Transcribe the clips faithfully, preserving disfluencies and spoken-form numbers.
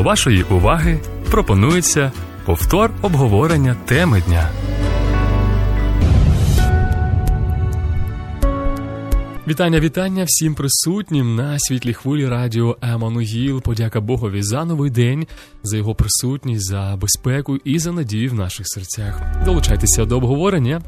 До вашої уваги пропонується повтор обговорення теми дня. Вітання, вітання всім присутнім на світлій хвилі радіо Еммануїл. Подяка Богові за новий день, за його присутність, за безпеку і за надію в наших серцях. Долучайтеся до обговорення.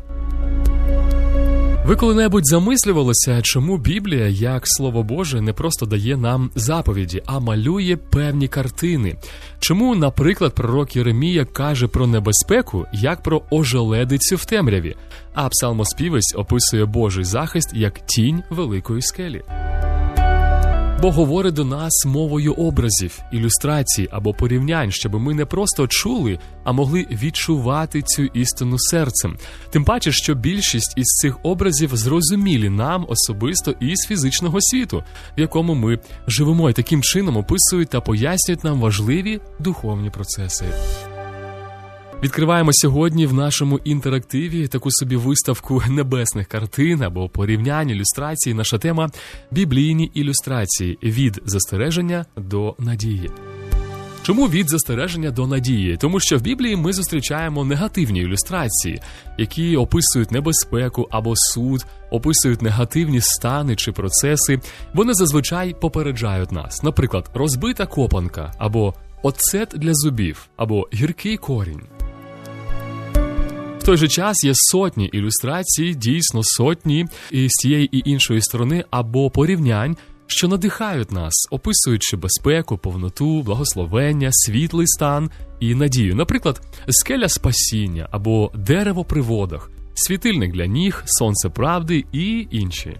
Ви коли-небудь замислювалися, чому Біблія, як Слово Боже, не просто дає нам заповіді, а малює певні картини? Чому, наприклад, пророк Єремія каже про небезпеку, як про ожеледицю в темряві, а псалмоспівець описує Божий захист як тінь великої скелі? Бог говорить до нас мовою образів, ілюстрацій або порівнянь, щоб ми не просто чули, а могли відчувати цю істину серцем. Тим паче, що більшість із цих образів зрозумілі нам особисто із фізичного світу, в якому ми живемо, і таким чином описують та пояснюють нам важливі духовні процеси. Відкриваємо сьогодні в нашому інтерактиві таку собі виставку небесних картин або порівнянь, ілюстрацій. Наша тема – біблійні ілюстрації від застереження до надії. Чому від застереження до надії? Тому що в Біблії ми зустрічаємо негативні ілюстрації, які описують небезпеку або суд, описують негативні стани чи процеси. Вони зазвичай попереджають нас. Наприклад, розбита копанка, або оцет для зубів, або гіркий корінь. В той же час є сотні ілюстрацій, дійсно сотні, і з цієї і іншої сторони, або порівнянь, що надихають нас, описуючи безпеку, повноту, благословення, світлий стан і надію. Наприклад, скеля спасіння, або дерево при водах, світильник для ніг, сонце правди і інші.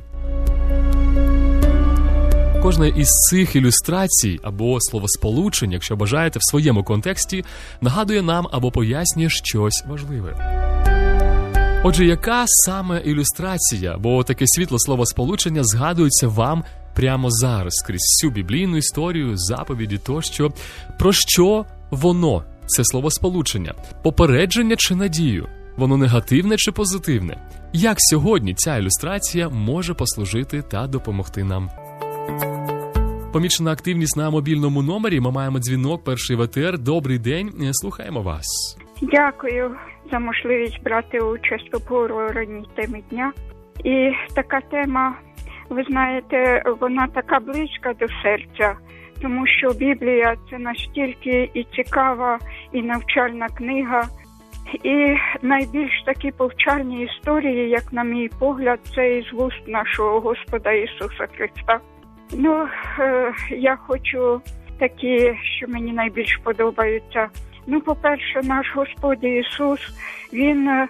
Кожна із цих ілюстрацій або словосполучень, якщо бажаєте, в своєму контексті, нагадує нам або пояснює щось важливе. Отже, яка саме ілюстрація, бо таке світле словосполучення згадується вам прямо зараз, крізь всю біблійну історію, заповіді тощо, про що воно, це словосполучення? Попередження чи надію? Воно негативне чи позитивне? Як сьогодні ця ілюстрація може послужити та допомогти нам? Помічена активність на мобільному номері. Ми маємо дзвінок, перший в етер. Добрий день, слухаємо вас. Дякую за можливість брати участь у обговоренні теми дня. І така тема, ви знаєте, вона така близька до серця, тому що Біблія – це настільки і цікава, і навчальна книга. І найбільш такі повчальні історії, як на мій погляд, це із вуст нашого Господа Ісуса Христа. Ну, е, я хочу такі, що мені найбільш подобаються. Ну, по-перше, наш Господь Ісус, Він, е,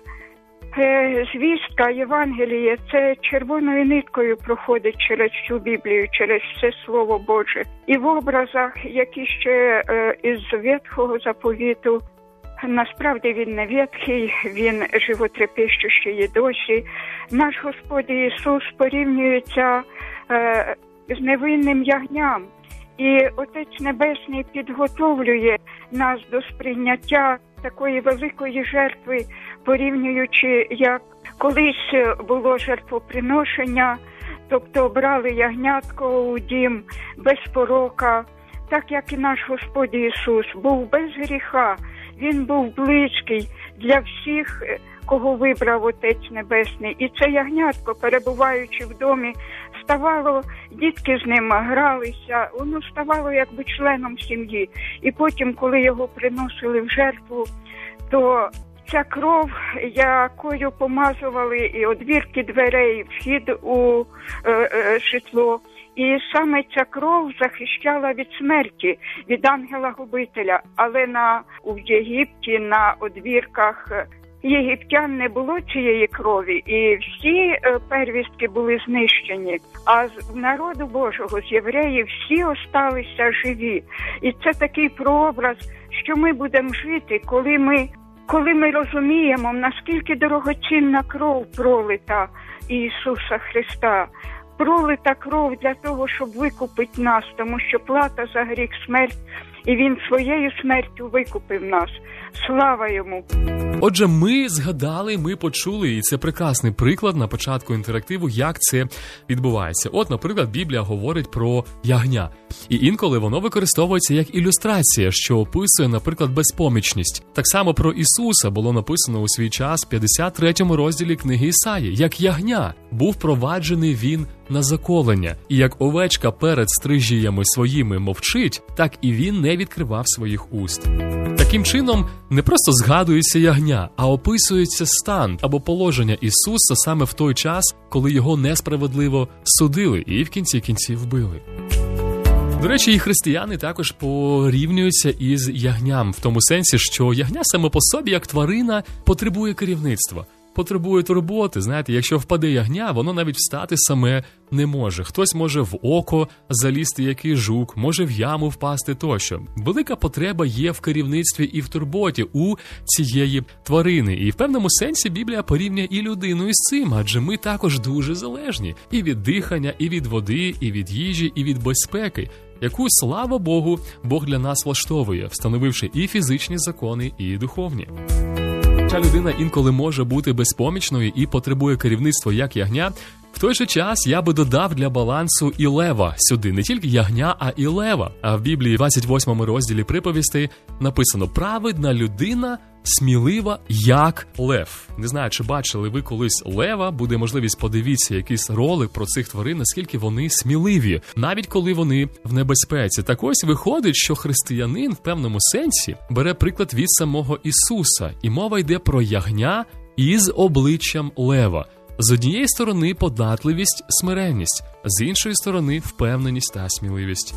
звістка Євангелія, це червоною ниткою проходить через всю Біблію, через все Слово Боже. І в образах, які ще е, із Ветхого заповіту, насправді він не ветхий, він животрепещущий і досі. Наш Господь Ісус порівнюється е, з невинним ягням. І Отець Небесний підготовлює нас до сприйняття такої великої жертви, порівнюючи, як колись було жертвоприношення, тобто брали ягнятко у дім без порока, так як і наш Господь Ісус був без гріха, Він був близький для всіх, кого вибрав Отець Небесний. І це ягнятко, перебуваючи в домі, ставало, дітки з ним гралися, воно ставало якби членом сім'ї. І потім, коли його приносили в жертву, то ця кров, якою помазували і одвірки дверей, вхід у е, е, житло, і саме ця кров захищала від смерті, від ангела-губителя. Але на, у Єгипті, на одвірках єгиптян не було цієї крові, і всі е, первістки були знищені. А з народу Божого, з євреїв, всі осталися живі. І це такий прообраз, що ми будемо жити, коли ми, коли ми розуміємо, наскільки дорогоцінна кров пролита Ісуса Христа. Пролита кров для того, щоб викупити нас, тому що плата за гріх – смерть. і Він своєю смертю викупив нас. Слава Йому! Отже, ми згадали, ми почули, і це прекрасний приклад на початку інтерактиву, як це відбувається. От, наприклад, Біблія говорить про ягня. І інколи воно використовується як ілюстрація, що описує, наприклад, безпомічність. Так само про Ісуса було написано у свій час в п'ятдесят третьому розділі книги Ісаї. Як ягня був проваджений він на заколення. І як овечка перед стрижіями своїми мовчить, так і він не відкривав своїх уст. Таким чином, не просто згадується ягня, а описується стан або положення Ісуса саме в той час, коли його несправедливо судили і в кінці кінців вбили. До речі, і християни також порівнюються із ягням, в тому сенсі, що ягня саме по собі, як тварина, потребує керівництва, потребує турботи. Знаєте, якщо впаде ягня, воно навіть встати саме не може. Хтось може в око залізти, який жук, може в яму впасти тощо. Велика потреба є в керівництві і в турботі у цієї тварини. І в певному сенсі Біблія порівнює і людину із цим, адже ми також дуже залежні і від дихання, і від води, і від їжі, і від безпеки, яку, слава Богу, Бог для нас влаштовує, встановивши і фізичні закони, і духовні. Ця людина інколи може бути безпомічною і потребує керівництва як ягня. В той же час я би додав для балансу і лева сюди. Не тільки ягня, а і лева. А в Біблії, двадцять восьмому розділі приповістей, написано: «Праведна людина смілива, як лев». Не знаю, чи бачили ви колись лева, буде можливість, подивіться якийсь ролик про цих тварин, наскільки вони сміливі, навіть коли вони в небезпеці. Так ось виходить, що християнин в певному сенсі бере приклад від самого Ісуса. І мова йде про ягня із обличчям лева. З однієї сторони податливість, смиренність, з іншої сторони впевненість та сміливість.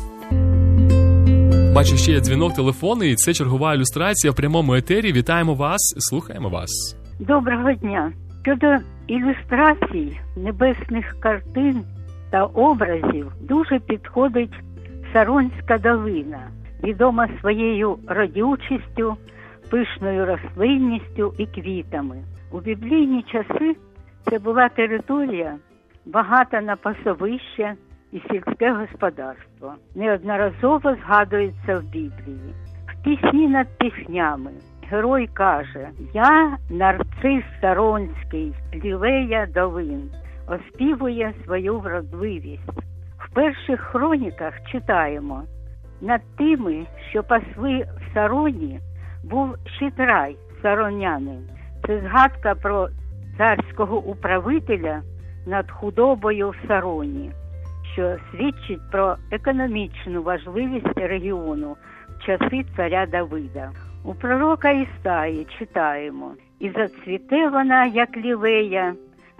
Бачу, ще є дзвінок телефонний, і це чергова ілюстрація в прямому етері. Вітаємо вас, слухаємо вас. Доброго дня. Щодо ілюстрацій, небесних картин та образів дуже підходить Саронська долина, відома своєю родючістю, пишною рослинністю і квітами. У біблійні часи це була територія, багата на пасовища і сільське господарство. Неодноразово згадується в Біблії. В пісні над піснями герой каже: «Я, нарцис Саронський, лілея долин», оспівує свою вродливість. В перших хроніках читаємо: «Над тими, що пасли в Сароні, був Шитрай, саронянин». Це згадка про царського управителя над худобою в Сароні, що свідчить про економічну важливість регіону в часи царя Давида. У пророка Ісаї читаємо: «І зацвіте вона, як лілея,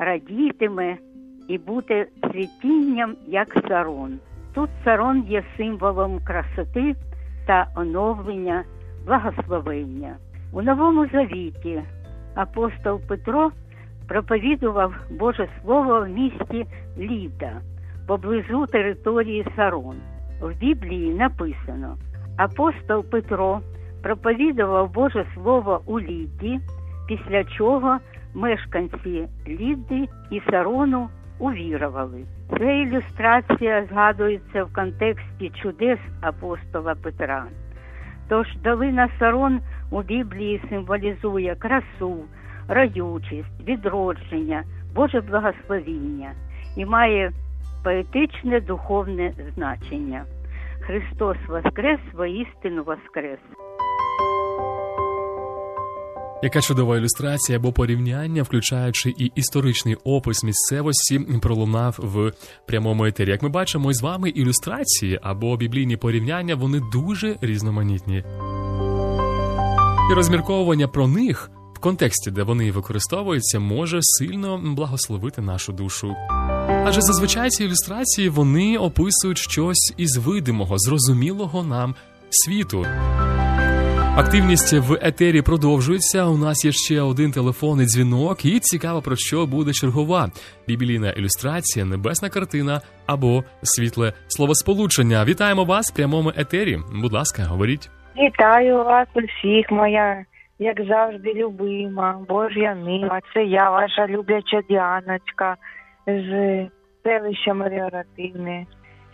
радітиме і буде цвітінням, як Сарон». Тут Сарон є символом красоти та оновлення, благословення. У Новому Завіті апостол Петро проповідував Боже Слово в місті Лідда, поблизу території Сарон. В Біблії написано: апостол Петро проповідував Боже Слово у Лідді, після чого мешканці Лідди і Сарону увірували. Ця ілюстрація згадується в контексті чудес апостола Петра. Тож долина Сарон у Біблії символізує красу, родючість, відродження, Боже благословіння і має поетичне духовне значення. Христос воскрес, воістину воскрес. Яка чудова ілюстрація або порівняння, включаючи і історичний опис місцевості, пролунав в прямому етері. Як ми бачимо з вами, ілюстрації або біблійні порівняння, вони дуже різноманітні. І розмірковування про них в контексті, де вони використовуються, може сильно благословити нашу душу. Адже зазвичай ці ілюстрації, вони описують щось із видимого, зрозумілого нам світу. Активність в етері продовжується. У нас є ще один телефонний дзвінок, і цікаво, про що буде чергова біблійна ілюстрація, небесна картина або світле словосполучення. Вітаємо вас в прямому етері. Будь ласка, говоріть. Вітаю вас усіх, моя, як завжди, любима, Божя мила. Це я, ваша любляча Діаночка з селища Меліоративне.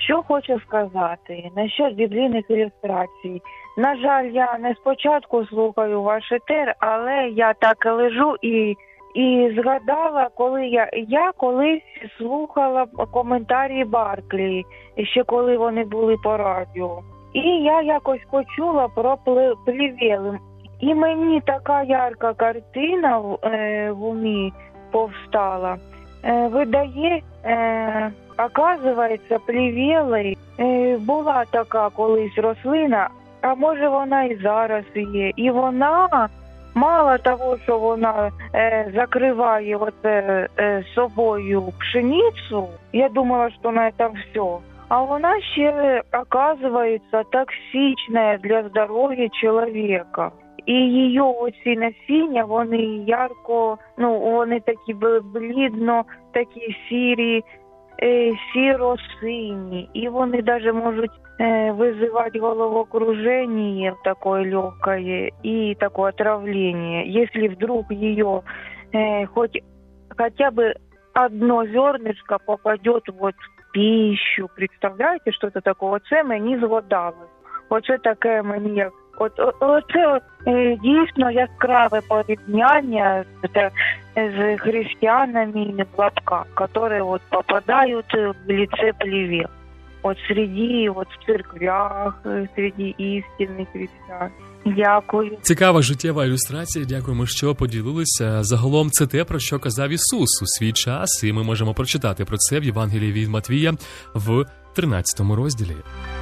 Що хочу сказати насчет біблійних ілюстрацій. На жаль, я не спочатку слухаю ваш етер, але я так лежу і, і згадала, коли я, я колись слухала коментарі Барклі, ще коли вони були по радіо. І я якось почула про плевели. І мені така ярка картина в, е, в умі повстала. Е, видає, е, оказується, плевели е, була така колись рослина, а може вона і зараз є. І вона, мало того, що вона е, закриває оце, е, собою пшеницю, я думала, що на це все. А вона ще, оказується, токсична для здоров'я чоловіка. І її оці насіння, вони ярко, ну, вони такі блідно, такі сірі, е, сіро-сині. І вони навіть можуть е, визивати головокружение такое легкое и такое отравление. Если вдруг ее э, хоть хотя бы одно зернышко попадет вот в пищу, представляете, що це такого? Це мені згадалось. Оце таке мені як От, оце от, е, дійсно яскраве порівняння з, з християнами в лапках, які от попадають в лице плевел. От среди, от в церквях, среди істинних християн. Дякую. Цікава життєва ілюстрація. Дякуємо, що поділилися. Загалом це те, про що казав Ісус у свій час, і ми можемо прочитати про це в Євангелії від Матвія в тринадцятому розділі.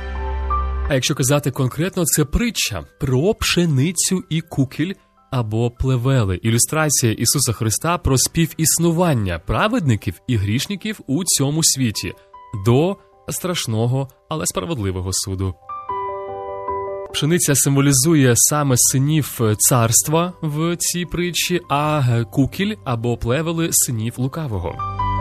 А якщо казати конкретно, це притча про пшеницю і кукіль або плевели. Ілюстрація Ісуса Христа про співіснування праведників і грішників у цьому світі до страшного, але справедливого суду. Пшениця символізує саме синів царства в цій притчі, а кукіль або плевели – синів лукавого.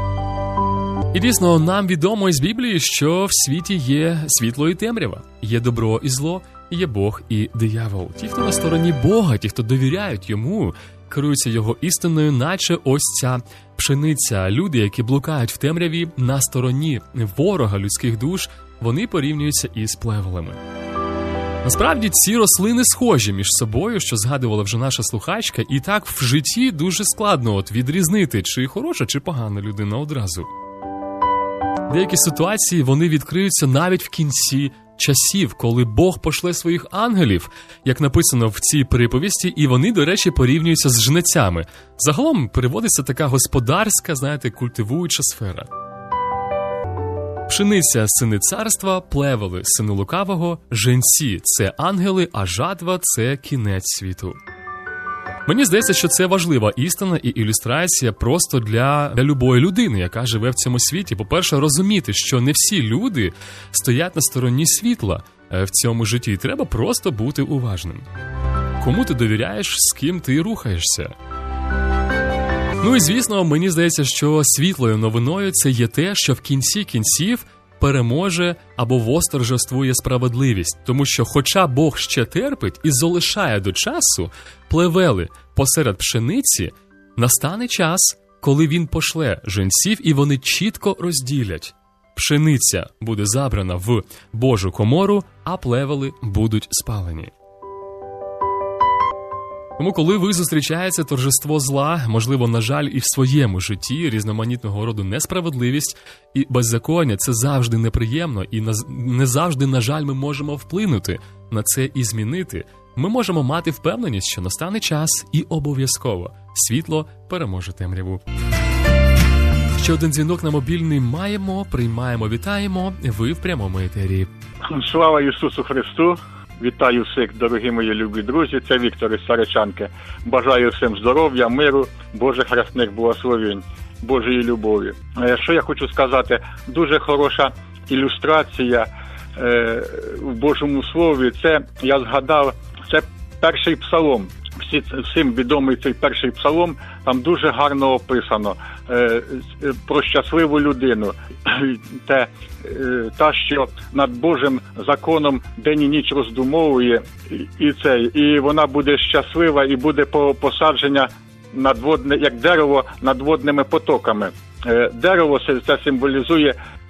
І дійсно, нам відомо із Біблії, що в світі є світло і темрява, є добро і зло, є Бог і диявол. Ті, хто на стороні Бога, ті, хто довіряють йому, керуються його істиною, наче ось ця пшениця. Люди, які блукають в темряві на стороні ворога людських душ, вони порівнюються із плевелами. Насправді, ці рослини схожі між собою, що згадувала вже наша слухачка, і так в житті дуже складно от відрізнити, чи хороша, чи погана людина одразу. Деякі ситуації, вони відкриються навіть в кінці часів, коли Бог пошле своїх ангелів, як написано в цій приповісті, і вони, до речі, порівнюються з жнецями. Загалом переводиться така господарська, знаєте, культивуюча сфера. Пшениця – сини царства, плевели – сини лукавого, женці – це ангели, а жатва – це кінець світу. Мені здається, що це важлива істина і ілюстрація просто для, для любої людини, яка живе в цьому світі. По-перше, розуміти, що не всі люди стоять на стороні світла в цьому житті. Треба просто бути уважним. Кому ти довіряєш, з ким ти рухаєшся? Ну і звісно, мені здається, що світлою новиною це є те, що в кінці кінців переможе або восторжествує справедливість. Тому що хоча Бог ще терпить і залишає до часу плевели посеред пшениці, настане час, коли він пошле женців і вони чітко розділять. Пшениця буде забрана в Божу комору, а плевели будуть спалені. Тому, коли ви зустрічаєте торжество зла, можливо, на жаль, і в своєму житті, різноманітного роду несправедливість і беззаконня, це завжди неприємно, і не завжди, на жаль, ми можемо вплинути на це і змінити. Ми можемо мати впевненість, що настане час і обов'язково світло переможе темряву. Ще один дзвінок на мобільний маємо, приймаємо, вітаємо. Ви в прямому етері. Слава Ісусу Христу! Вітаю всіх, дорогі мої любі друзі, це Віктор із Саричанки. Бажаю всім здоров'я, миру, Божих хресних благословень, Божої любові. Що я хочу сказати, дуже хороша ілюстрація е, в Божому Слові, це, я згадав, це перший псалом. Всі, всім відомий цей перший псалом, там дуже гарно описано е, про щасливу людину. Те, е, та, що над Божим законом день і ніч роздумовує, і, і, це, і вона буде щаслива і буде посаджена над водне, як дерево над водними потоками. Е, дерево це, це символізує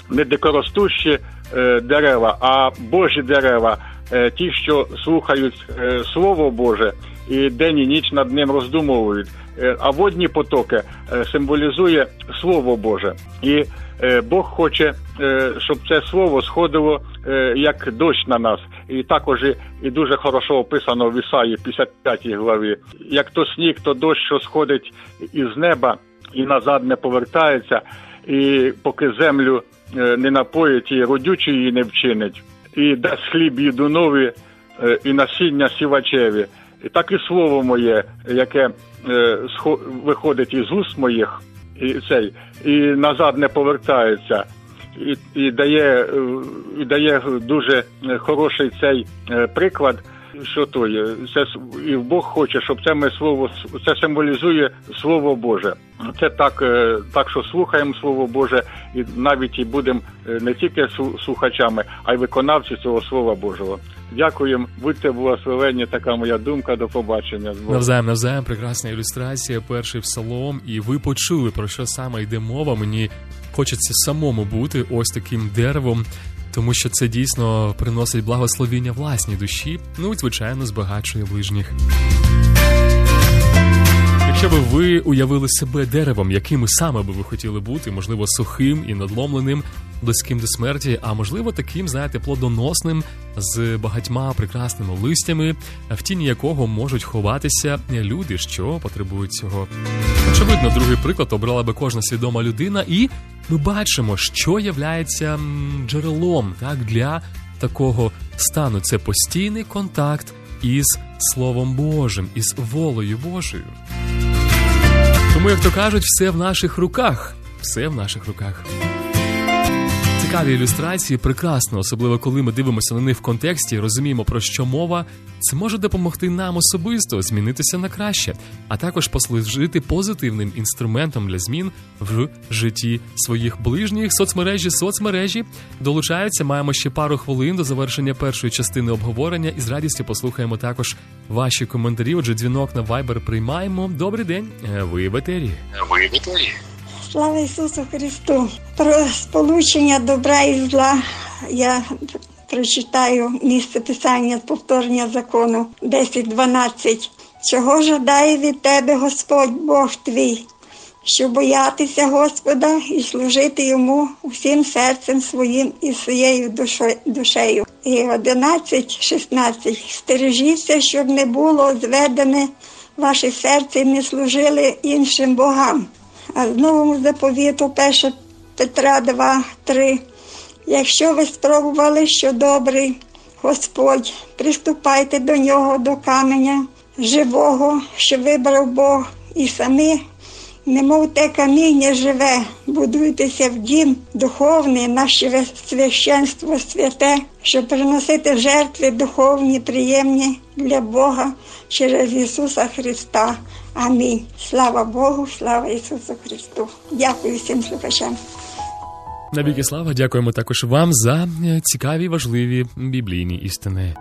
не дикоростущі е, дерева, а Божі дерева, е, ті, що слухають е, Слово Боже і день і ніч над ним роздумовують. Е, а водні потоки е, символізує Слово Боже. І е, Бог хоче, е, щоб це Слово сходило е, як дощ на нас. І також і, і дуже хорошо описано в Ісаї, п'ятдесят п'ятій главі. Як то сніг, то дощ, що сходить із неба і назад не повертається, і поки землю не напоїть і родючу її не вчинить, і дасть хліб їдунові, і насіння сівачеві. І так і слово моє, яке виходить із уст моїх, і цей, і назад не повертається, і, і дає, і дає дуже хороший цей приклад, що то є. Це і Бог хоче, щоб це ми слово, це символізує Слово Боже. Це так, так, що слухаємо Слово Боже, і навіть і будемо не тільки слухачами, а й виконавці цього Слова Божого. Дякуємо, будьте благословенні, така моя думка, до побачення. Навзаєм, навзаєм, прекрасна ілюстрація, перший псалом, і ви почули, про що саме йде мова. Мені хочеться самому бути ось таким деревом, тому що це дійсно приносить благословіння власній душі, ну і, звичайно, збагачує ближніх. Якщо би ви уявили себе деревом, яким саме би ви хотіли бути, можливо, сухим і надломленим, близьким до смерті, а можливо таким, знаєте, плодоносним, з багатьма прекрасними листями, в тіні якого можуть ховатися люди, що потребують цього. Очевидно, другий приклад обрала би кожна свідома людина, і ми бачимо, що являється джерелом, так, для такого стану. Це постійний контакт із Словом Божим, із волею Божою. Тому, як то кажуть, все в наших руках. Все в наших руках. Цікаві ілюстрації, прекрасно, особливо коли ми дивимося на них в контексті, розуміємо, про що мова. Це може допомогти нам особисто змінитися на краще, а також послужити позитивним інструментом для змін в житті своїх ближніх. Соцмережі, соцмережі долучаються. Маємо ще пару хвилин до завершення першої частини обговорення і з радістю послухаємо також ваші коментарі. Отже, дзвінок на Viber приймаємо. Добрий день, ви в етері. Ви в етері. Слава Ісусу Христу! Про сполучення добра і зла я прочитаю місце Писання з повторення закону десять дванадцять. Чого жадає від тебе Господь Бог твій, щоб боятися Господа і служити Йому всім серцем своїм і своєю душею. І одинадцять шістнадцять. Стережіться, щоб не було зведене ваше серце і не служили іншим богам. А з новому заповіту перше Петра два три. Якщо ви спробували, що добрий Господь, приступайте до нього, до каменя живого, що вибрав Бог, і самі, немов те каміння живе, будуйтеся в дім духовний, наше священство святе, щоб приносити жертви духовні, приємні для Бога через Ісуса Христа. Амінь. Слава Богу, слава Ісусу Христу. Дякую всім слухачам. Навіки слава, дякуємо також вам за цікаві, важливі біблійні істини.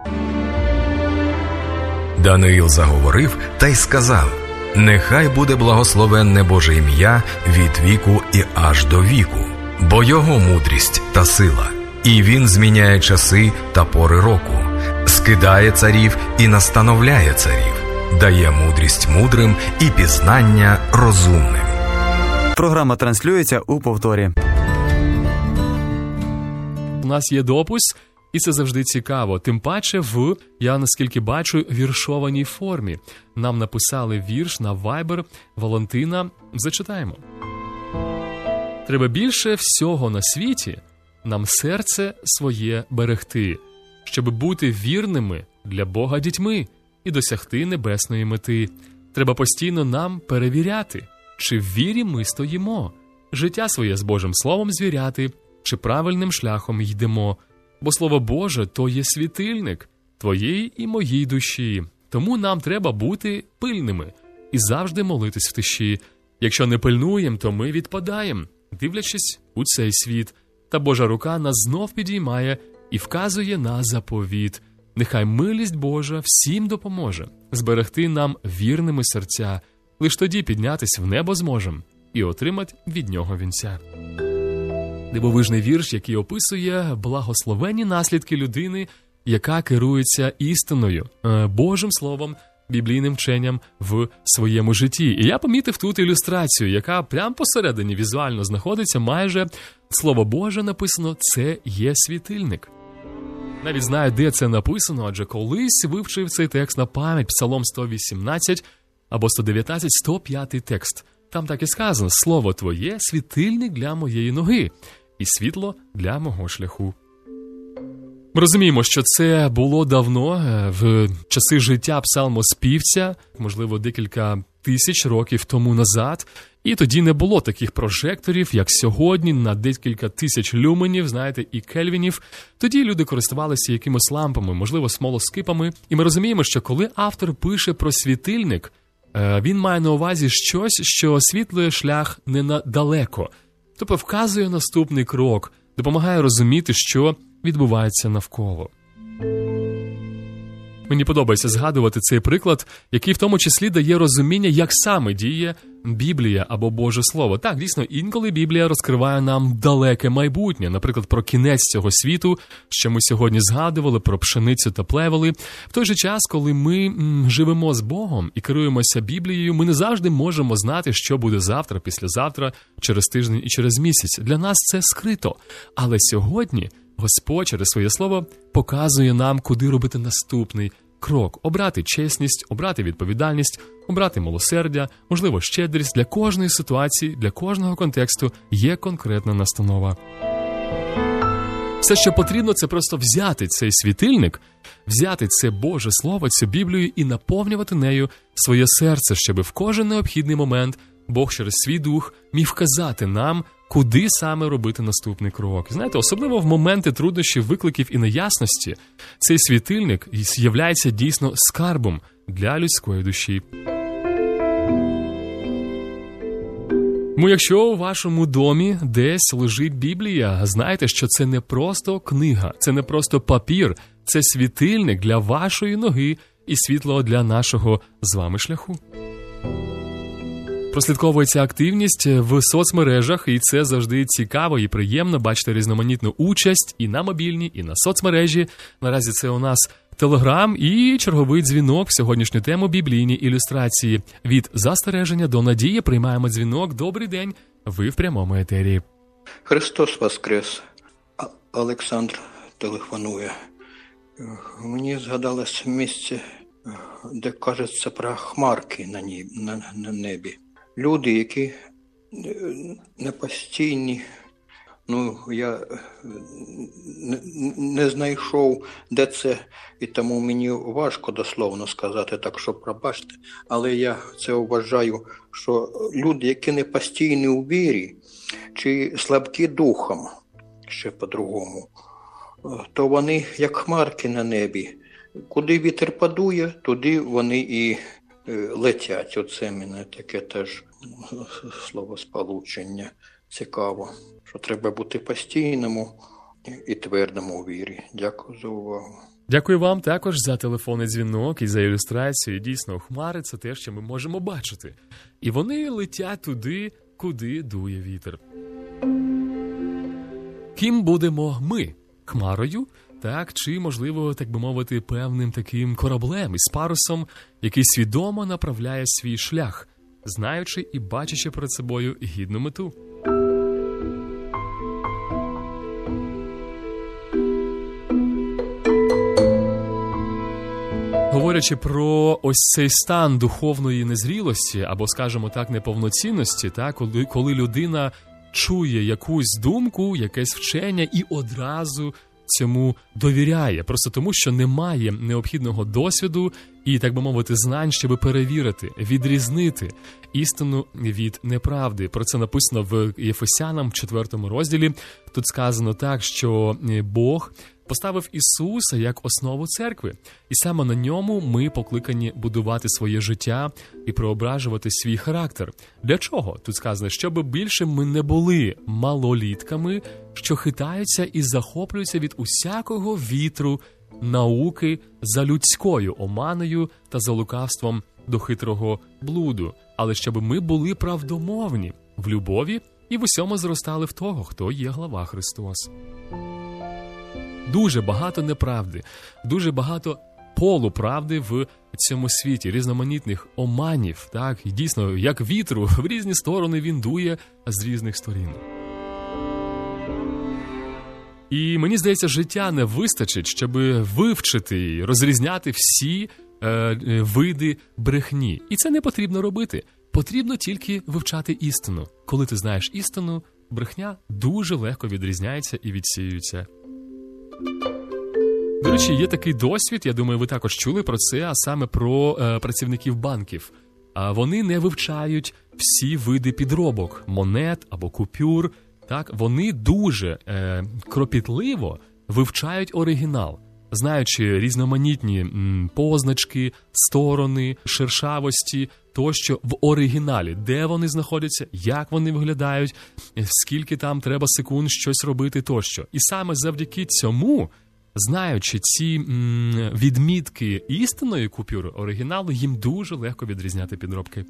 Даниїл заговорив та й сказав: «Нехай буде благословенне Боже ім'я від віку і аж до віку, бо його мудрість та сила, і він зміняє часи та пори року, скидає царів і настановляє царів, дає мудрість мудрим і пізнання розумним». Програма транслюється у повторі. У нас є допис, і це завжди цікаво. Тим паче в, я наскільки бачу, віршованій формі. Нам написали вірш на Viber Валентина. Зачитаємо. «Треба більше всього на світі нам серце своє берегти, щоб бути вірними для Бога дітьми і досягти небесної мети. Треба постійно нам перевіряти, чи в вірі ми стоїмо, життя своє з Божим Словом звіряти, чи правильним шляхом йдемо. Бо Слово Боже – то є світильник твоєї і моїй душі. Тому нам треба бути пильними і завжди молитись в тиші. Якщо не пильнуємо, то ми відпадаємо, дивлячись у цей світ. Та Божа рука нас знов підіймає і вказує на заповіт. Нехай милість Божа всім допоможе зберегти нам вірними серця. Лиш тоді піднятись в небо зможем і отримати від нього вінця». Дивовижний вірш, який описує благословенні наслідки людини, яка керується істиною, Божим Словом, біблійним вченням в своєму житті. І я помітив тут ілюстрацію, яка прямо посередині візуально знаходиться, майже Слово Боже написано «це є світильник». Навіть знаю, де це написано, адже колись вивчив цей текст на пам'ять, Псалом сто вісімнадцять або сто дев'ятнадцять, сто п'ятий текст. Там так і сказано: «Слово Твоє – світильник для моєї ноги і світло для мого шляху». Ми розуміємо, що це було давно, в часи життя псалмоспівця, можливо, декілька тисяч років тому назад, і тоді не було таких прожекторів, як сьогодні, на декілька тисяч люменів, знаєте, і кельвінів. Тоді люди користувалися якимось лампами, можливо, смолоскипами. І ми розуміємо, що коли автор пише про світильник, він має на увазі щось, що освітлює шлях не надалеко. Тобто вказує наступний крок, допомагає розуміти, що відбувається навколо. Мені подобається згадувати цей приклад, який в тому числі дає розуміння, як саме діє Біблія або Боже Слово. Так, дійсно, інколи Біблія розкриває нам далеке майбутнє, наприклад, про кінець цього світу, що ми сьогодні згадували, про пшеницю та плевели. В той же час, коли ми м, живемо з Богом і керуємося Біблією, ми не завжди можемо знати, що буде завтра, післязавтра, через тиждень і через місяць. Для нас це скрито. Але сьогодні Господь через своє слово показує нам, куди робити наступний крок. Обрати чесність, обрати відповідальність, обрати милосердя, можливо, щедрість. Для кожної ситуації, для кожного контексту є конкретна настанова. Все, що потрібно, це просто взяти цей світильник, взяти це Боже Слово, цю Біблію і наповнювати нею своє серце, щоб в кожен необхідний момент Бог через свій дух міг вказати нам, куди саме робити наступний крок. Знаєте, особливо в моменти труднощів, викликів і неясності, цей світильник з'являється дійсно скарбом для людської душі. Тому якщо у вашому домі десь лежить Біблія, знайте, що це не просто книга, це не просто папір, це світильник для вашої ноги і світло для нашого з вами шляху. Прослідковується активність в соцмережах, і це завжди цікаво і приємно бачити різноманітну участь і на мобільні, і на соцмережі. Наразі це у нас Телеграм і черговий дзвінок в сьогоднішню тему біблійні ілюстрації. Від застереження до надії приймаємо дзвінок. Добрий день, ви в прямому етері. Христос воскрес. Олександр телефонує. Мені згадалось місце, де кажеться про хмарки на небі. На, на небі. Люди, які не постійні, ну, я не, не знайшов, де це, і тому мені важко дословно сказати, так що пробачте, але я це вважаю, що люди, які не постійні у вірі, чи слабкі духом, ще по-другому, то вони як хмарки на небі. Куди вітер подує, туди вони і летять. Оце мене таке теж словосполучення цікаво, що треба бути постійному і твердому у вірі. Дякую за увагу. Дякую вам також за телефонний дзвінок і за ілюстрацію. Дійсно, хмари – це те, що ми можемо бачити. І вони летять туди, куди дує вітер. Ким будемо ми? Хмарою? Так, чи, можливо, так би мовити, певним таким кораблем із парусом, який свідомо направляє свій шлях, знаючи і бачачи перед собою гідну мету. Говорячи про ось цей стан духовної незрілості, або, скажімо так, неповноцінності, так, коли, коли людина чує якусь думку, якесь вчення і одразу цьому довіряє, просто тому, що немає необхідного досвіду і, так би мовити, знань, щоб перевірити, відрізнити істину від неправди. Про це написано в Єфесянам в четвертому розділі. Тут сказано так, що Бог поставив Ісуса як основу церкви, і саме на ньому ми покликані будувати своє життя і преображувати свій характер. Для чого? Тут сказано, щоб більше ми не були малолітками, що хитаються і захоплюються від усякого вітру науки за людською оманою та за лукавством до хитрого блуду, але щоб ми були правдомовні в любові і в усьому зростали в того, хто є глава Христос. Дуже багато неправди, дуже багато полуправди в цьому світі, різноманітних оманів, так, і дійсно, як вітру, в різні сторони він дує з різних сторін. І мені здається, життя не вистачить, щоб вивчити і розрізняти всі е, види брехні. І це не потрібно робити. Потрібно тільки вивчати істину. Коли ти знаєш істину, брехня дуже легко відрізняється і відсіюється. До речі, є такий досвід, я думаю, ви також чули про це, а саме про е, працівників банків. А вони не вивчають всі види підробок, монет або купюр. Так, вони дуже е, кропітливо вивчають оригінал, знаючи різноманітні м, позначки, сторони, шершавості тощо в оригіналі, де вони знаходяться, як вони виглядають, скільки там треба секунд щось робити тощо. І саме завдяки цьому, знаючи ці м, відмітки істинної купюри оригіналу, їм дуже легко відрізняти підробки.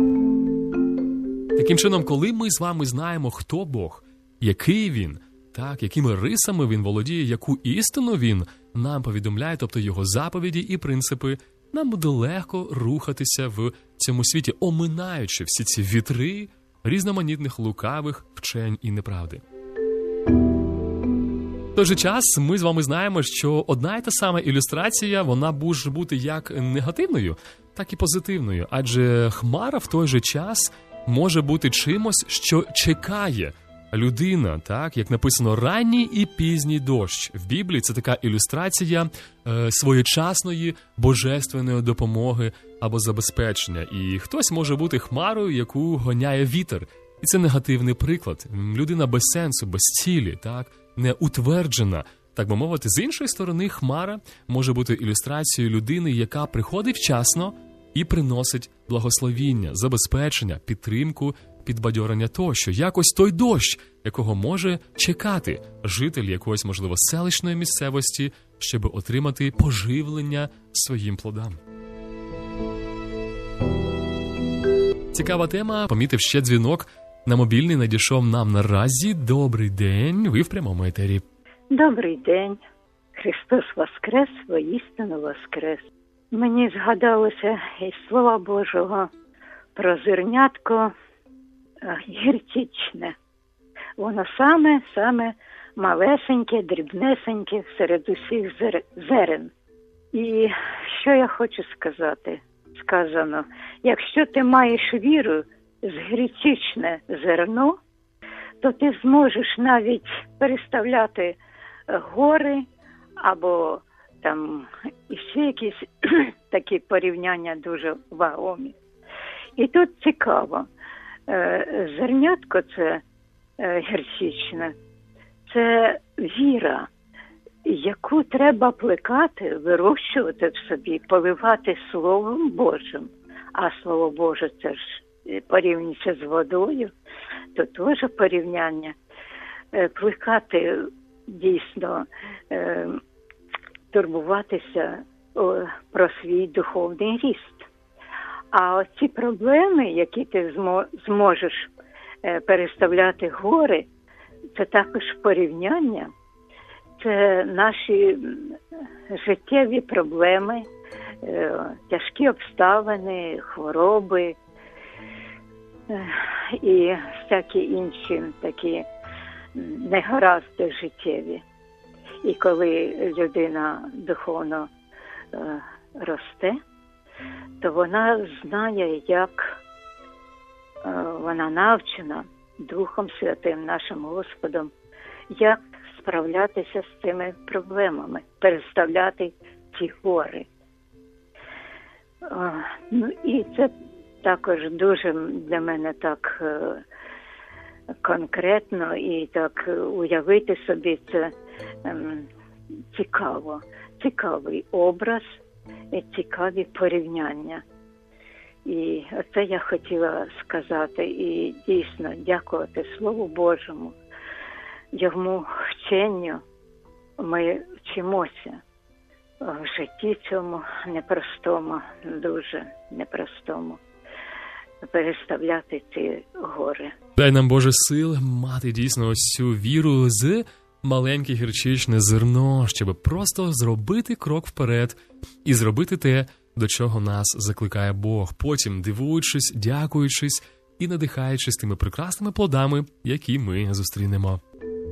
Таким чином, коли ми з вами знаємо, хто Бог, який Він, так, якими рисами Він володіє, яку істину Він нам повідомляє, тобто Його заповіді і принципи, нам буде легко рухатися в цьому світі, оминаючи всі ці вітри різноманітних лукавих вчень і неправди. В той же час ми з вами знаємо, що одна і та сама ілюстрація, вона може бути як негативною, так і позитивною, адже хмара в той же час може бути чимось, що чекає людина, так, як написано, ранній і пізній дощ. В Біблії це така ілюстрація е, своєчасної божественної допомоги або забезпечення. І хтось може бути хмарою, яку гоняє вітер. І це негативний приклад. Людина без сенсу, без цілі, так, не утверджена. Так би мовити, з іншої сторони, хмара може бути ілюстрацією людини, яка приходить вчасно і приносить благословіння, забезпечення, підтримку, підбадьорення тощо. Якось той дощ, якого може чекати житель якоїсь, можливо, селищної місцевості, щоб отримати поживлення своїм плодам. Цікава тема. Помітив ще дзвінок на мобільний, надійшов нам наразі. Добрий день, ви в прямому етері. Добрий день. Христос воскрес, воістину воскрес. Мені згадалося із Слова Божого про зернятко гірчичне. Воно саме-саме малесеньке, дрібнесеньке серед усіх зерен. І що я хочу сказати? Сказано, якщо ти маєш віру з гірчичне зерно, то ти зможеш навіть переставляти гори або там ще якісь такі порівняння дуже вагомі. І тут цікаво, зернятко це гірчичне, це віра, яку треба плекати, вирощувати в собі, поливати Словом Божим. А Слово Боже це ж порівнюється з водою, то теж порівняння. Плекати дійсно, турбуватися про свій духовний ріст. А оці проблеми, які ти зможеш переставляти гори, це також порівняння, це наші життєві проблеми, тяжкі обставини, хвороби і всякі інші такі негаразди життєві. І коли людина духовно е, росте, то вона знає, як е, вона навчена Духом Святим, нашим Господом, як справлятися з цими проблемами, переставляти ці гори. Е, ну, і це також дуже для мене так е, конкретно і так уявити собі це ем, цікаво. Цікавий образ і цікаві порівняння. І оце я хотіла сказати. І дійсно дякувати Слову Божому, Йому вченню ми вчимося в житті цьому непростому, дуже непростому. переставляти ці гори. Дай нам, Боже, сил мати дійсно ось цю віру з маленьке гірчичне зерно, щоб просто зробити крок вперед і зробити те, до чого нас закликає Бог, потім дивуючись, дякуючись і надихаючись тими прекрасними плодами, які ми зустрінемо.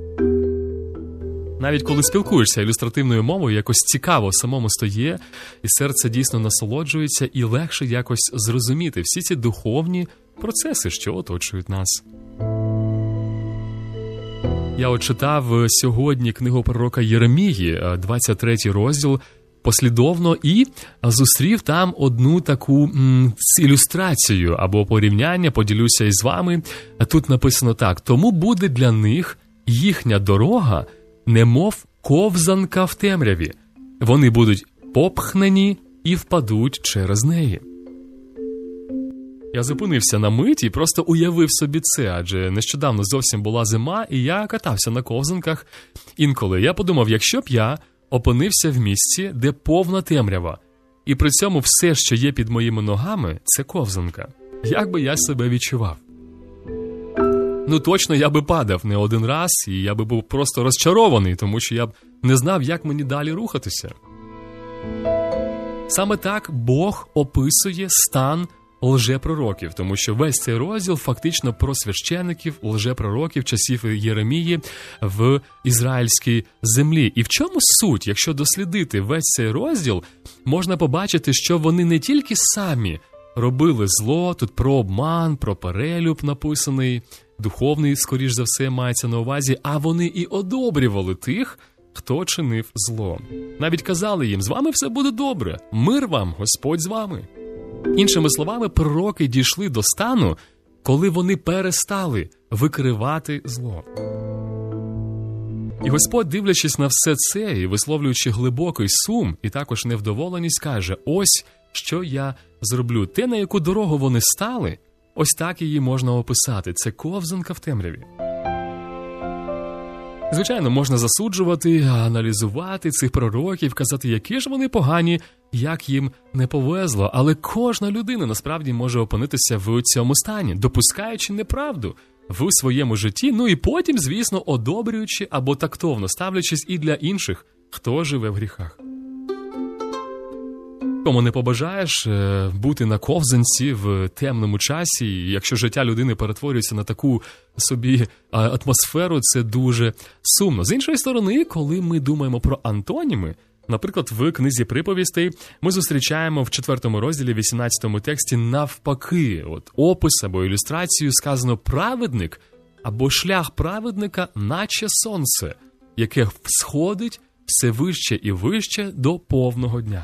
Навіть коли спілкуєшся ілюстративною мовою, якось цікаво самому стає, і серце дійсно насолоджується, і легше якось зрозуміти всі ці духовні процеси, що оточують нас. Я от читав сьогодні книгу пророка Єремії, двадцять третій розділ, послідовно, і зустрів там одну таку м, ілюстрацію або порівняння, поділюся із вами. Тут написано так: «Тому буде для них їхня дорога, немов ковзанка в темряві. Вони будуть попхнені і впадуть через неї». Я зупинився на мить і просто уявив собі це, адже нещодавно зовсім була зима, і я катався на ковзанках. Інколи я подумав, якщо б я опинився в місці, де повна темрява, і при цьому все, що є під моїми ногами, це ковзанка. Як би я себе відчував? Ну, точно, я би падав не один раз, і я би був просто розчарований, тому що я б не знав, як мені далі рухатися. Саме так Бог описує стан лжепророків, тому що весь цей розділ фактично про священиків, лжепророків часів Єремії в ізраїльській землі. І в чому суть? Якщо дослідити весь цей розділ, можна побачити, що вони не тільки самі робили зло, тут про обман, про перелюб написаний, духовний, скоріш за все, мається на увазі, а вони і одобрювали тих, хто чинив зло. Навіть казали їм: «З вами все буде добре, мир вам, Господь з вами». Іншими словами, пророки дійшли до стану, коли вони перестали викривати зло. І Господь, дивлячись на все це і висловлюючи глибокий сум і також невдоволеність, каже: «Ось що я зроблю. Те, на яку дорогу вони стали, ось так її можна описати. Це ковзанка в темряві». Звичайно, можна засуджувати, аналізувати цих пророків, казати, які ж вони погані, як їм не повезло. Але кожна людина насправді може опинитися в цьому стані, допускаючи неправду в своєму житті, ну і потім, звісно, одобрюючи або тактовно ставлячись і для інших, хто живе в гріхах. Кому не побажаєш бути на ковзанці в темному часі, якщо життя людини перетворюється на таку собі атмосферу, це дуже сумно. З іншої сторони, коли ми думаємо про антоніми, наприклад, в книзі приповістей ми зустрічаємо в четвертому розділі, вісімнадцятому тексті навпаки, от опис або ілюстрацію сказано «праведник» або «шлях праведника, наче сонце, яке всходить все вище і вище до повного дня».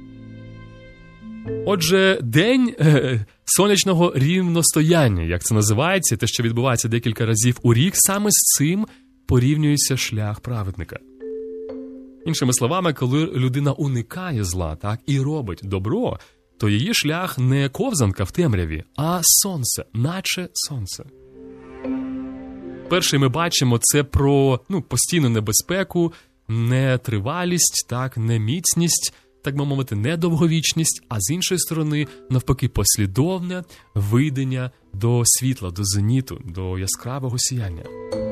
Отже, день е, сонячного рівностояння, як це називається, те, що відбувається декілька разів у рік, саме з цим порівнюється шлях праведника. Іншими словами, коли людина уникає зла, так, і робить добро, то її шлях не ковзанка в темряві, а сонце, наче сонце. Перше ми бачимо це про ну, постійну небезпеку, нетривалість, так, неміцність, так би мовити, недовговічність, а з іншої сторони, навпаки, послідовне вийдення до світла, до зеніту, до яскравого сіяння.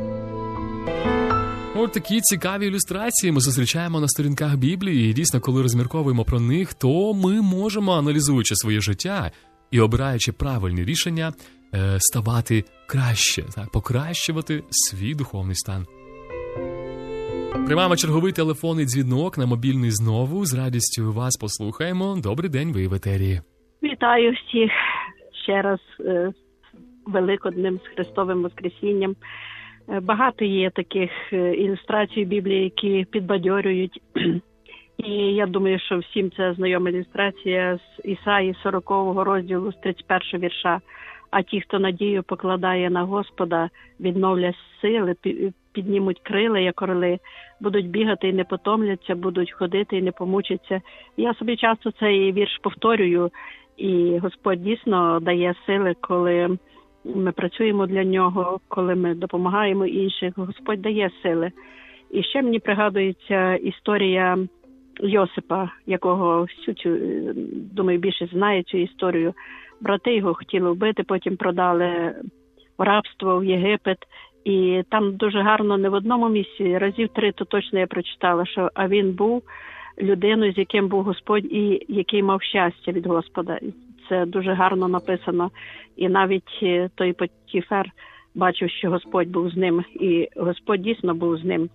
От такі цікаві ілюстрації ми зустрічаємо на сторінках Біблії, і дійсно, коли розмірковуємо про них, то ми можемо, аналізуючи своє життя і обираючи правильні рішення, ставати краще, так, покращувати свій духовний стан. Приймаємо черговий телефонний дзвінок на мобільний знову. З радістю вас послухаємо. Добрий день, ви в етері. Вітаю всіх ще раз з Великоднем, з Христовим Воскресінням. Багато є таких ілюстрацій Біблії, які підбадьорюють. І я думаю, що всім це знайома ілюстрація з Ісаї сорокового розділу, з тридцять першого вірша. «А ті, хто надію покладає на Господа, відновлять сили, піднімуть крила, як орли, будуть бігати і не потомляться, будуть ходити і не помучаться». Я собі часто цей вірш повторюю, і Господь дійсно дає сили, коли ми працюємо для Нього, коли ми допомагаємо іншим, Господь дає сили. І ще мені пригадується історія Йосипа, якого всю цю, думаю, більше знає цю історію. Брати його хотіли вбити, потім продали в рабство в Єгипет. І там дуже гарно, не в одному місці, разів три, то точно я прочитала, що а він був людиною, з яким був Господь і який мав щастя від Господа. Це дуже гарно написано. І навіть той Потіфер бачив, що Господь був з ним, і Господь дійсно був з ним.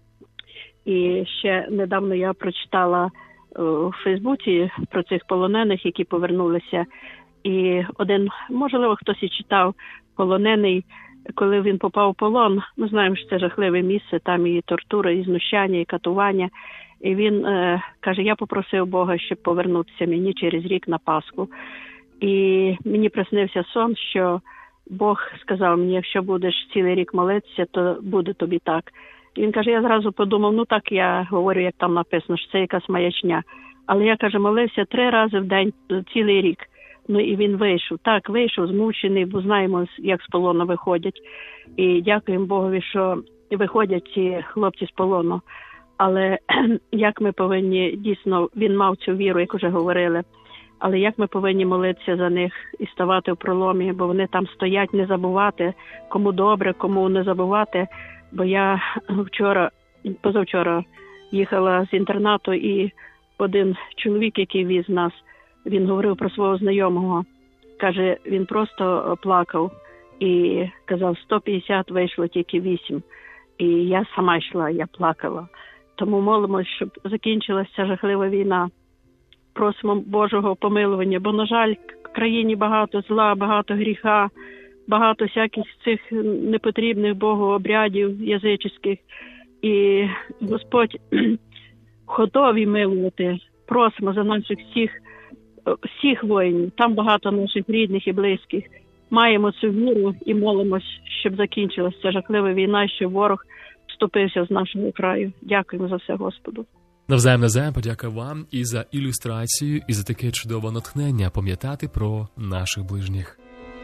І ще недавно я прочитала у Фейсбуці про цих полонених, які повернулися. І один, можливо, хтось і читав, полонений, коли він попав у полон, ми знаємо, що це жахливе місце, там і тортура, і знущання, і катування. І він е, каже, я попросив Бога, щоб повернутися мені через рік на Пасху. І мені приснився сон, що Бог сказав мені, якщо будеш цілий рік молитися, то буде тобі так. І він каже, я зразу подумав, ну так я говорю, як там написано, що це якась маячня. Але я, каже, молився три рази в день цілий рік. Ну і він вийшов. Так, вийшов, змучений, бо знаємо, як з полону виходять. І дякуємо Богові, що виходять ці хлопці з полону. Але як ми повинні, дійсно, він мав цю віру, як вже говорили, але як ми повинні молитися за них і ставати в проломі, бо вони там стоять, не забувати, кому добре, кому не забувати. Бо я вчора, позавчора їхала з інтернату, і один чоловік, який віз нас, він говорив про свого знайомого. Каже, він просто плакав і казав, сто п'ятдесят вийшло тільки вісім. І я сама йшла, я плакала. Тому молимось, щоб закінчилася ця жахлива війна. Просимо Божого помилування, бо, на жаль, в країні багато зла, багато гріха, багато всяких цих непотрібних Богу обрядів язичних. І Господь готовий милувати. Просимо за наших всіх, всіх воїнів. Там багато наших рідних і близьких. Маємо цю віру і молимось, щоб закінчилася ця жахлива війна, щоб ворог вступився з нашого краю. Дякуємо за все, Господу. Навзаєм, навзаєм, подяка вам і за ілюстрацію, і за таке чудове натхнення пам'ятати про наших ближніх.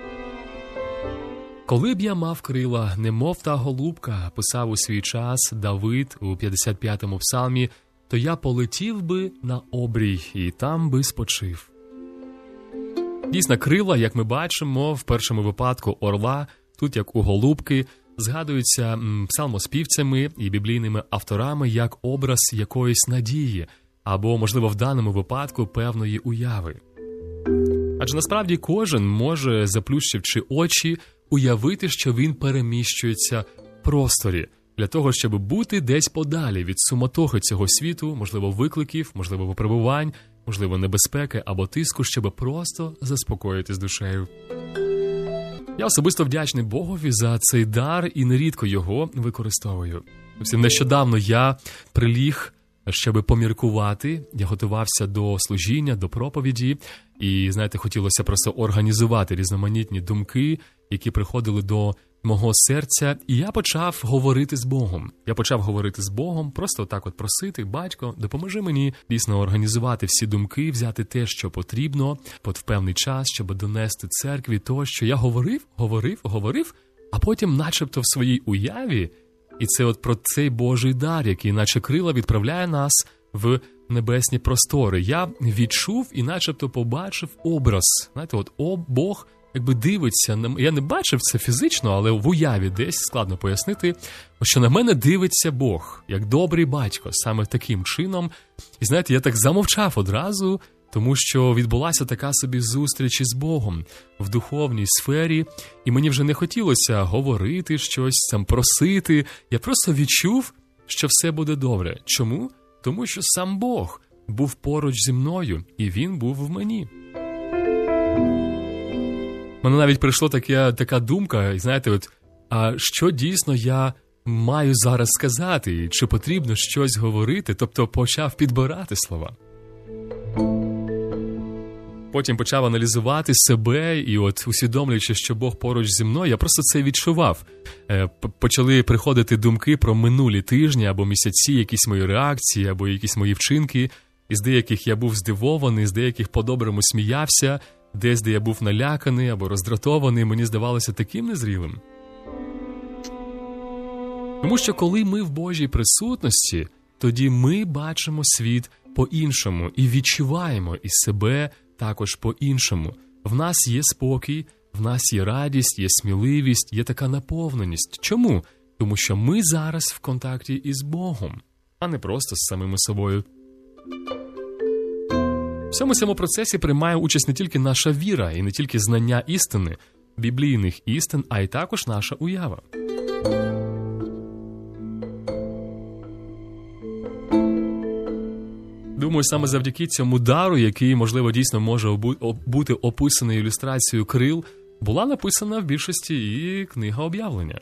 «Коли б я мав крила, немов та голубка», писав у свій час Давид у п'ятдесят п'ятому псалмі, «то я полетів би на обрій і там би спочив». Дійсно, крила, як ми бачимо, в першому випадку орла, тут як у голубки, згадуються псалмоспівцями і біблійними авторами як образ якоїсь надії, або, можливо, в даному випадку певної уяви. Адже насправді кожен може, заплющивши очі, уявити, що він переміщується в просторі, для того, щоб бути десь подалі від суматохи цього світу, можливо, викликів, можливо, випробувань, можливо, небезпеки або тиску, щоб просто заспокоїтись душею. Я особисто вдячний Богові за цей дар і нерідко його використовую. Нещодавно я приліг, щоб поміркувати, я готувався до служіння, до проповіді, і, знаєте, хотілося просто організувати різноманітні думки, які приходили до мого серця, і я почав говорити з Богом. Я почав говорити з Богом, просто так от просити, батько, допоможи мені дійсно організувати всі думки, взяти те, що потрібно, в певний час, щоб донести церкві то, що я говорив, говорив, говорив, а потім начебто в своїй уяві, і це от про цей Божий дар, який наче крила відправляє нас в небесні простори. Я відчув і начебто побачив образ. Знаєте, от о, Бог якби дивиться на... Я не бачив це фізично, але в уяві десь складно пояснити, що на мене дивиться Бог, як добрий батько, саме таким чином. І знаєте, я так замовчав одразу, тому що відбулася така собі зустріч із Богом в духовній сфері, і мені вже не хотілося говорити щось, там, просити. Я просто відчув, що все буде добре. Чому? Тому що сам Бог був поруч зі мною, і Він був в мені. Мене навіть прийшла така, така думка, і знаєте, от, а що дійсно я маю зараз сказати, чи потрібно щось говорити, тобто почав підбирати слова. Потім почав аналізувати себе, і от усвідомлюючи, що Бог поруч зі мною, я просто це відчував. Почали приходити думки про минулі тижні або місяці, якісь мої реакції, або якісь мої вчинки. Із деяких я був здивований, з деяких по-доброму сміявся, десь, де я був наляканий або роздратований, мені здавалося таким незрілим. Тому що коли ми в Божій присутності, тоді ми бачимо світ по-іншому і відчуваємо і себе також по-іншому. В нас є спокій, в нас є радість, є сміливість, є така наповненість. Чому? Тому що ми зараз в контакті із Богом, а не просто з самими собою. В цьому цьому процесі приймає участь не тільки наша віра і не тільки знання істини, біблійних істин, а й також наша уява. Думаю, саме завдяки цьому дару, який, можливо, дійсно може бути описаний ілюстрацією крил, була написана в більшості і книга об'явлення.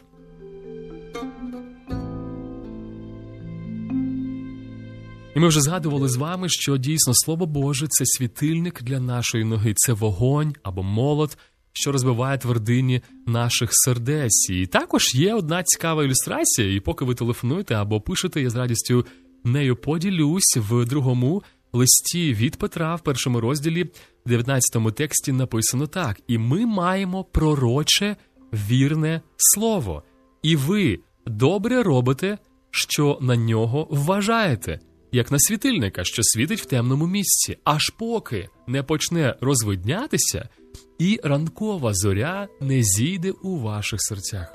І ми вже згадували з вами, що дійсно Слово Боже – це світильник для нашої ноги, це вогонь або молот, що розбиває твердині наших сердець. І також є одна цікава ілюстрація, і поки ви телефонуєте або пишете, я з радістю нею поділюсь. В другому листі від Петра, в першому розділі, в дев'ятнадцятому тексті написано так: «І ми маємо пророче вірне слово, і ви добре робите, що на нього вважаєте, як на світильника, що світить в темному місці, аж поки не почне розвиднятися, і ранкова зоря не зійде у ваших серцях».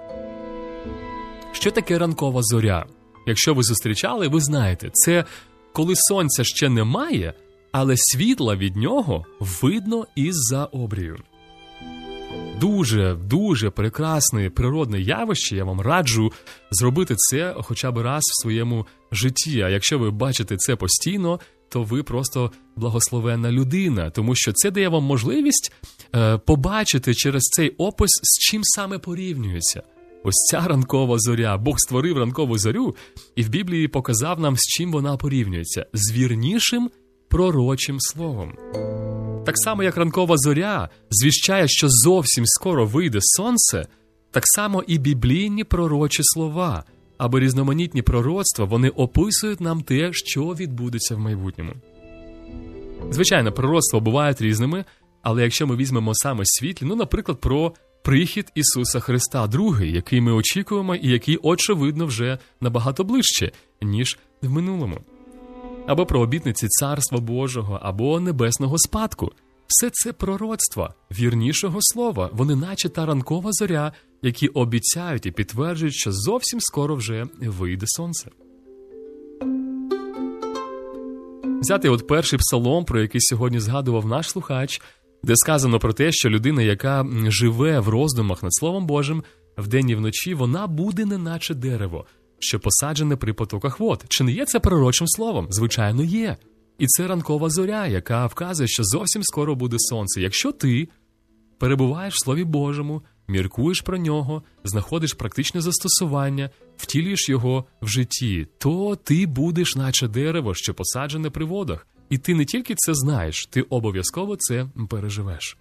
Що таке ранкова зоря? Якщо ви зустрічали, ви знаєте, це коли сонця ще немає, але світла від нього видно із-за обрію. Дуже, дуже прекрасне природне явище, я вам раджу зробити це хоча б раз в своєму житті. А якщо ви бачите це постійно, то ви просто благословенна людина, тому що це дає вам можливість е, побачити через цей опис, з чим саме порівнюється. Ось ця ранкова зоря. Бог створив ранкову зорю і в Біблії показав нам, з чим вона порівнюється. З вірнішим пророчим словом. Так само, як ранкова зоря звіщає, що зовсім скоро вийде сонце, так само і біблійні пророчі слова, або різноманітні пророцтва, вони описують нам те, що відбудеться в майбутньому. Звичайно, пророцтва бувають різними, але якщо ми візьмемо саме світлі, ну, наприклад, про прихід Ісуса Христа, другий, який ми очікуємо і який, очевидно, вже набагато ближче, ніж в минулому. Або про обітниці Царства Божого, або небесного спадку. Все це пророцтва вірнішого слова. Вони наче та ранкова зоря, які обіцяють і підтверджують, що зовсім скоро вже вийде сонце. Взяти от перший псалом, про який сьогодні згадував наш слухач, де сказано про те, що людина, яка живе в роздумах над Словом Божим, вдень і вночі, вона буде неначе дерево, що посаджене при потоках вод. Чи не є це пророчим словом? Звичайно, є. І це ранкова зоря, яка вказує, що зовсім скоро буде сонце. Якщо ти перебуваєш в Слові Божому, міркуєш про нього, знаходиш практичне застосування, втілюєш його в житті, то ти будеш наче дерево, що посаджене при водах. І ти не тільки це знаєш, ти обов'язково це переживеш.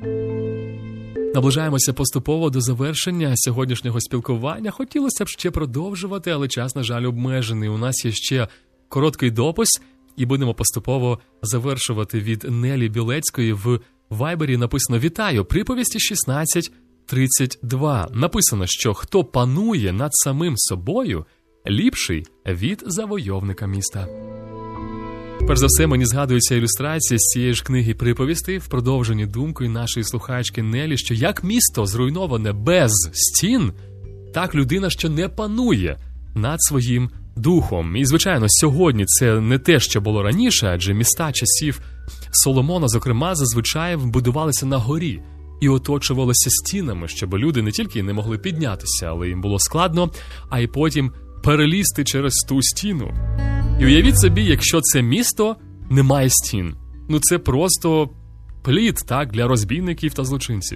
Наближаємося поступово до завершення сьогоднішнього спілкування. Хотілося б ще продовжувати, але час, на жаль, обмежений. У нас є ще короткий допис, і будемо поступово завершувати. Від Нелі Білецької в Вайбері написано: «Вітаю, приповісті шістнадцять тридцять два. Написано, що хто панує над самим собою, ліпший від завойовника міста». Перш за все, мені згадується ілюстрація з цієї ж книги приповістей в продовженні думкою нашої слухачки Нелі, що як місто зруйноване без стін, так людина, що не панує над своїм духом. І, звичайно, сьогодні це не те, що було раніше, адже міста часів Соломона, зокрема, зазвичай будувалися на горі і оточувалися стінами, щоб люди не тільки не могли піднятися, але їм було складно, а й потім перелізти через ту стіну. І уявіть собі, якщо це місто не має стін. Ну це просто плід, так, для розбійників та злочинців.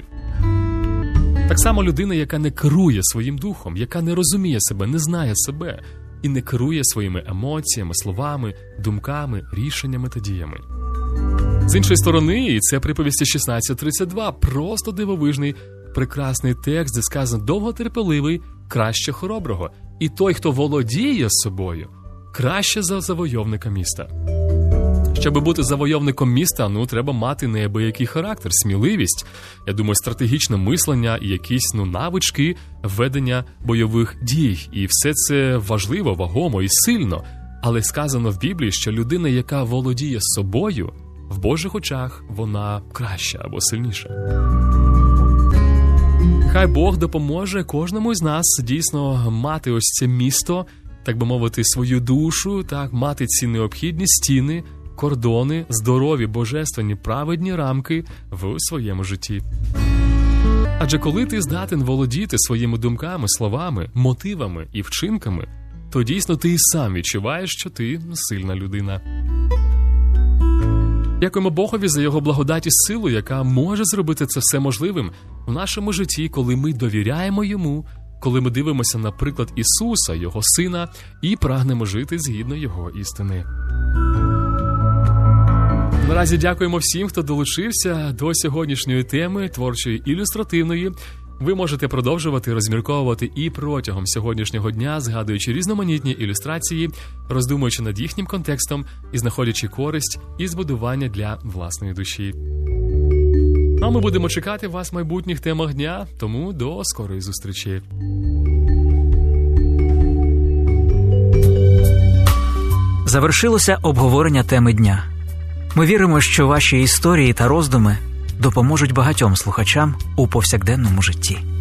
Так само людина, яка не керує своїм духом, яка не розуміє себе, не знає себе і не керує своїми емоціями, словами, думками, рішеннями та діями. З іншої сторони, і це приповісті шістнадцять тридцять два, просто дивовижний, прекрасний текст, де сказано: «Довготерпеливий краще хороброго, і той, хто володіє собою, краще за завойовника міста». Щоб бути завойовником міста, ну, треба мати неабиякий характер, сміливість, я думаю, стратегічне мислення і якісь, ну, навички ведення бойових дій. І все це важливо, вагомо і сильно. Але сказано в Біблії, що людина, яка володіє собою, в Божих очах вона краща або сильніша. Хай Бог допоможе кожному з нас дійсно мати ось це місто, так би мовити, свою душу, так, мати ці необхідні стіни, кордони, здорові, божественні, праведні рамки в своєму житті. Адже коли ти здатен володіти своїми думками, словами, мотивами і вчинками, то дійсно ти і сам відчуваєш, що ти сильна людина. Дякуємо Богові за Його благодать і силу, яка може зробити це все можливим в нашому житті, коли ми довіряємо Йому, коли ми дивимося на приклад Ісуса, Його Сина, і прагнемо жити згідно Його істини. Наразі дякуємо всім, хто долучився до сьогоднішньої теми творчої ілюстративної. Ви можете продовжувати розмірковувати і протягом сьогоднішнього дня, згадуючи різноманітні ілюстрації, роздумуючи над їхнім контекстом і знаходячи користь і збудування для власної душі. А ми будемо чекати вас в майбутніх темах дня, тому до скорої зустрічі. Завершилося обговорення теми дня. Ми віримо, що ваші історії та роздуми допоможуть багатьом слухачам у повсякденному житті.